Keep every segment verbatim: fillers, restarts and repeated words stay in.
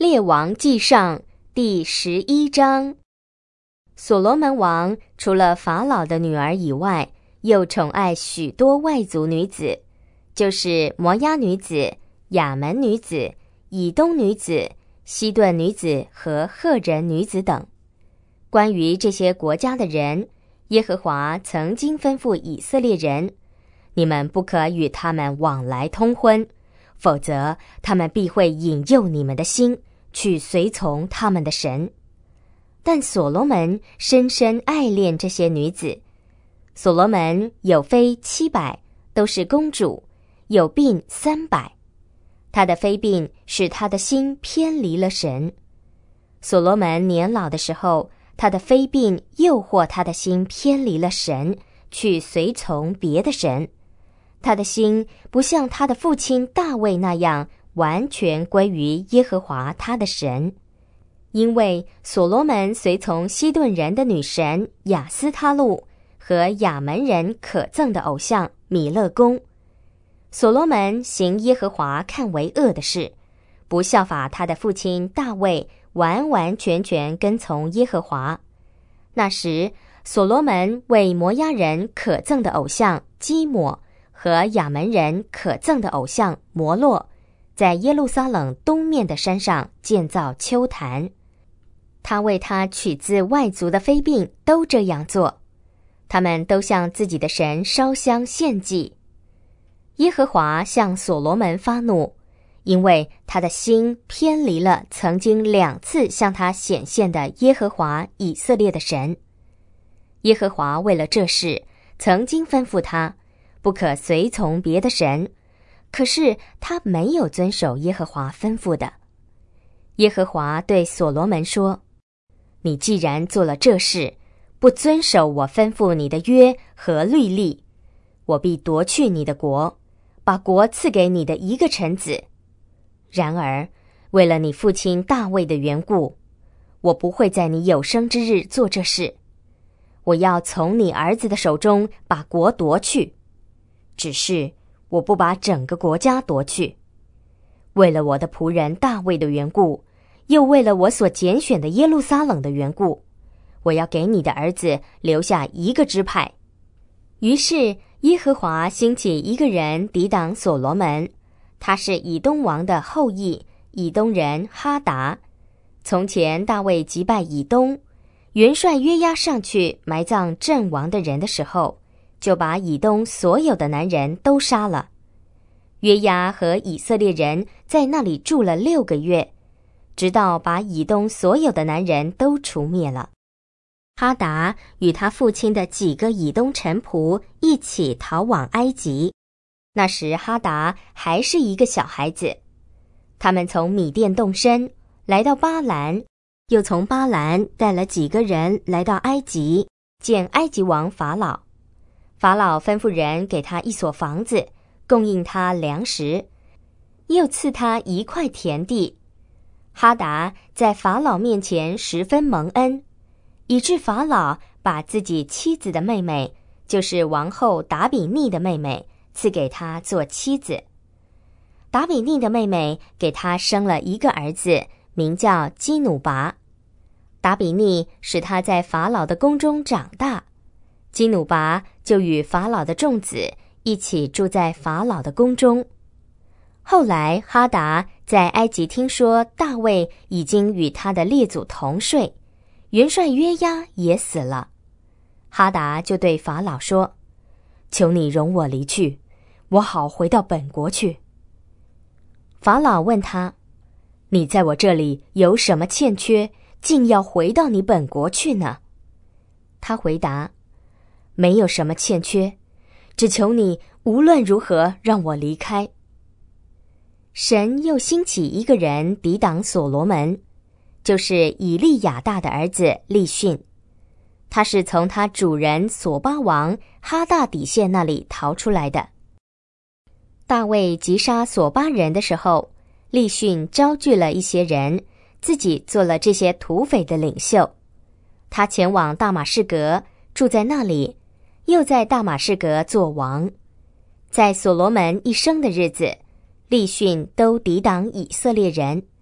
列王纪上第十一章。所罗门王除了法老的女儿以外，又宠爱许多外族女子，就是摩押女子、亚门女子、以东女子、西顿女子和赫人女子等。关于这些国家的人，耶和华曾经吩咐以色列人，你们不可与他们往来通婚，否则他们必会引诱你们的心，去随从他们的神。但所罗门深深爱恋这些女子。所罗门有妃七百，都是公主，有婢三百。他的妃婢使他的心偏离了神。所罗门年老的时候，他的妃婢诱惑他的心偏离了神，去随从别的神。他的心不像他的父亲大卫那样完全归于耶和华他的神，因为所罗门随从西顿人的女神亚斯他路和亚门人可憎的偶像米勒公。所罗门行耶和华看为恶的事，不效法他的父亲大卫，完完全全跟从耶和华。那时所罗门为摩押人可憎的偶像基抹和亚门人可憎的偶像摩洛，在耶路撒冷东面的山上建造丘坛。他为他取自外族的妃婢都这样做，他们都向自己的神烧香献祭。耶和华向所罗门发怒，因为他的心偏离了曾经两次向他显现的耶和华以色列的神。耶和华为了这事，曾经吩咐他不可随从别的神，可是他没有遵守耶和华吩咐的。耶和华对所罗门说，你既然做了这事，不遵守我吩咐你的约和律例，我必夺去你的国，把国赐给你的一个臣子。然而为了你父亲大卫的缘故，我不会在你有生之日做这事。我要从你儿子的手中把国夺去，只是我不把整个国家夺去。为了我的仆人大卫的缘故，又为了我所拣选的耶路撒冷的缘故，我要给你的儿子留下一个支派。于是耶和华兴起一个人抵挡所罗门，他是以东王的后裔，以东人哈达。从前大卫击败以东，元帅约押上去埋葬阵亡的人的时候，就把以东所有的男人都杀了。约押和以色列人在那里住了六个月，直到把以东所有的男人都除灭了。哈达与他父亲的几个以东臣仆一起逃往埃及，那时哈达还是一个小孩子。他们从米甸动身，来到巴兰，又从巴兰带了几个人来到埃及，见埃及王法老。法老吩咐人给他一所房子，供应他粮食，又赐他一块田地。哈达在法老面前十分蒙恩，以致法老把自己妻子的妹妹，就是王后达比尼的妹妹，赐给他做妻子。达比尼的妹妹给他生了一个儿子，名叫基努拔。达比尼使他在法老的宫中长大，基努拔就与法老的众子一起住在法老的宫中。后来哈达在埃及听说大卫已经与他的列祖同睡，元帅约押也死了。哈达就对法老说，求你容我离去，我好回到本国去。法老问他，你在我这里有什么欠缺，竟要回到你本国去呢？他回答，没有什么欠缺，只求你无论如何让我离开。神又兴起一个人抵挡所罗门，就是以利亚大的儿子利逊。他是从他主人索巴王哈大底谢那里逃出来的。大卫击杀索巴人的时候，利逊招聚了一些人，自己做了这些土匪的领袖。他前往大马士革，住在那里，又在大马士革做王。在所罗门一生的日子，利逊都抵挡以色列人，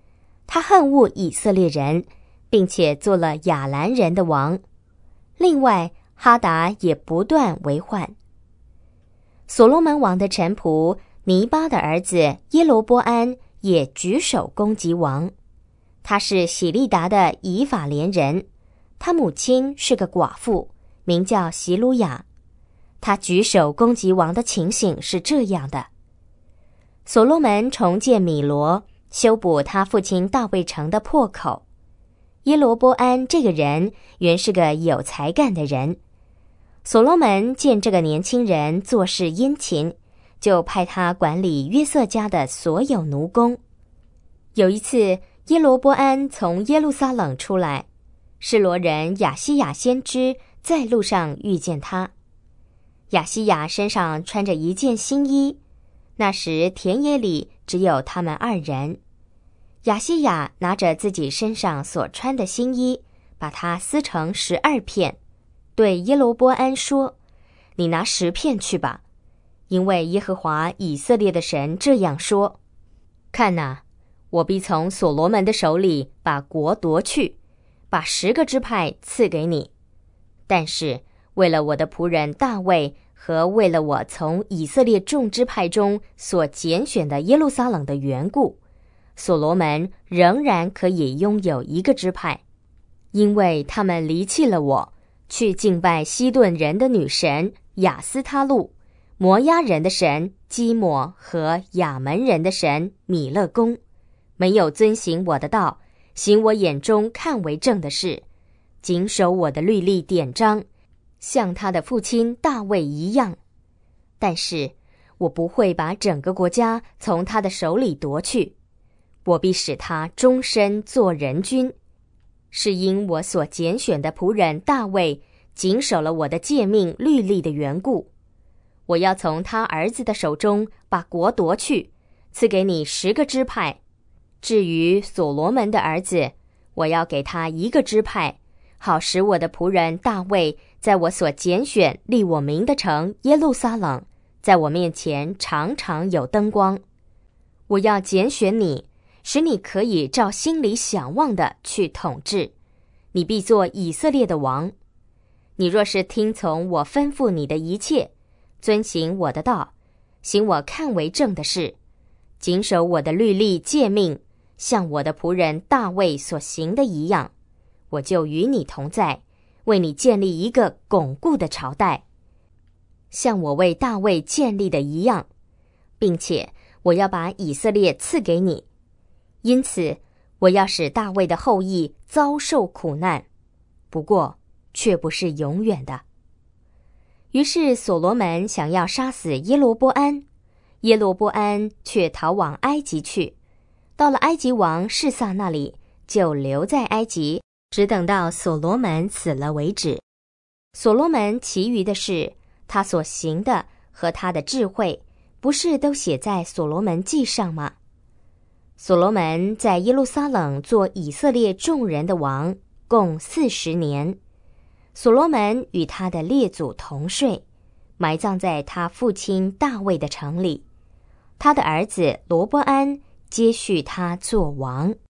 他恨恶以色列人，并且做了亚兰人的王。另外，哈达也不断为患。所罗门王的臣仆尼巴的儿子耶罗波安也举手攻击王。他是喜利达的以法莲人，他母亲是个寡妇，名叫席鲁雅。他举手攻击王的情形是这样的：所罗门重建米罗，修补他父亲大卫城的破口。耶罗波安这个人原是个有才干的人，所罗门见这个年轻人做事殷勤，就派他管理约瑟家的所有奴工。有一次，耶罗波安从耶路撒冷出来，示罗人亚西亚先知在路上遇见他。亚西亚身上穿着一件新衣，那时田野里只有他们二人。亚西亚拿着自己身上所穿的新衣，把它撕成十二片，对耶罗波安说：你拿十片去吧，因为耶和华以色列的神这样说：看哪，我必从所罗门的手里把国夺去，把十个支派赐给你。但是为了我的仆人大卫和为了我从以色列众支派中所拣选的耶路撒冷的缘故，所罗门仍然可以拥有一个支派，因为他们离弃了我，去敬拜西顿人的女神亚斯他路，摩押人的神基抹和亚门人的神米勒公，没有遵行我的道，行我眼中看为正的事，谨守我的律例典章，像他的父亲大卫一样。但是我不会把整个国家从他的手里夺去，我必使他终身做人君，是因我所拣选的仆人大卫谨守了我的诫命律例的缘故。我要从他儿子的手中把国夺去，赐给你十个支派。至于所罗门的儿子，我要给他一个支派，好使我的仆人大卫在我所拣选立我名的城耶路撒冷，在我面前常常有灯光。我要拣选你，使你可以照心里想望的去统治，你必做以色列的王。你若是听从我吩咐你的一切，遵行我的道，行我看为正的事，谨守我的律例诫命，像我的仆人大卫所行的一样，我就与你同在，为你建立一个巩固的朝代，像我为大卫建立的一样，并且我要把以色列赐给你。因此我要使大卫的后裔遭受苦难，不过却不是永远的。于是所罗门想要杀死耶罗波安，耶罗波安却逃往埃及去，到了埃及王示撒那里，就留在埃及，直等到所罗门死了为止。所罗门其余的事，他所行的和他的智慧，不是都写在所罗门记上吗？所罗门在耶路撒冷做以色列众人的王，共四十年。所罗门与他的列祖同睡，埋葬在他父亲大卫的城里。他的儿子罗波安接续他做王。